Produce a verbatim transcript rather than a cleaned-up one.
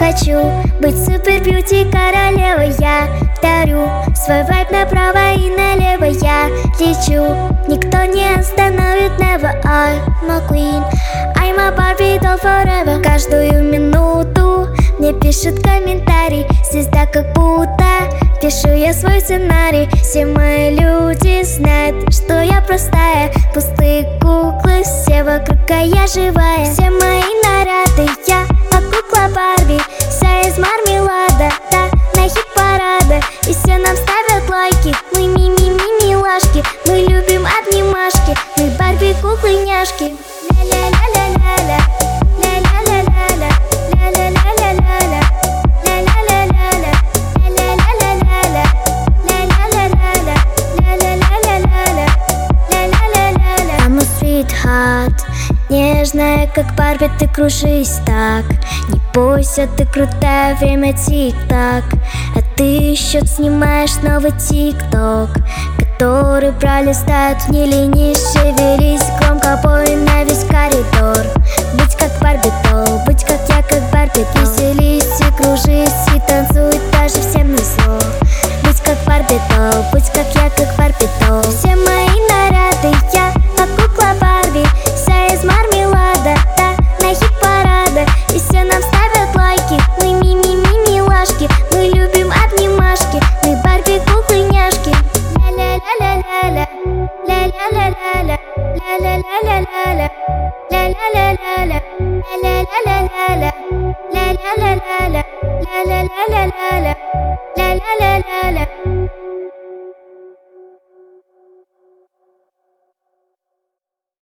хочу быть супер-бьюти королевой. Я дарю свой вайб направо и налево. Я лечу, никто не остановит. Never, I'm a queen, I'm a Barbie doll forever. Каждую минуту мне пишут комментарий. Звезда как будто пишу я свой сценарий. Все мои люди знают, что я простая. Пустые куклы, все вокруг, а я живая. Все мои наряды, я как кукла Барби, вся из мармелада, да, на хит-парады. И все нам ставят лайки, мы ми-ми-ми-милашки. Мы любим обнимашки, мы Барби куклы-няшки. Ля-ля-ля-ля-ля-ля, ля-ля-ля-ля-ля, ля-ля-ля-ля-ля, ля-ля-ля-ля-ля, ля-ля-ля-ля-ля, ля-ля-ля-ля-ля, ля-ля-ля-ля-ля, ля-ля-ля-ля-ля. I'm a sweetheart, нежная, как Барби, ты кружись так. Не бойся, ты крутая, время тик-так. А ты еще снимаешь новый тик-ток, который пролистают в нелени. Шевелись, громко пой на весь коридор. Будь как Барби долл, будь как я, как Барби долл. Веселись и кружись, и танцуй даже всем назло. Будь как Барби долл, будь как я, как Барби долл. Все мои наряды, я как кукла Барби, вся из мармелада, да, на хит-парады. И все нам ставят лайки, мы ми-ми-ми-милашки. Мы любим обнимашки, мы Барби куклы-няшки. Ля-ля-ля-ля-ля, ля-ля-ля-ля-ля, ля-ля-ля-ля-ля, ля-ля-ля-ля-ля, ля-ля-ля-ля-ля, ля-ля-ля-ля-ля, ля-ля-ля-ля-ля, ля-ля-ля-ля-ля.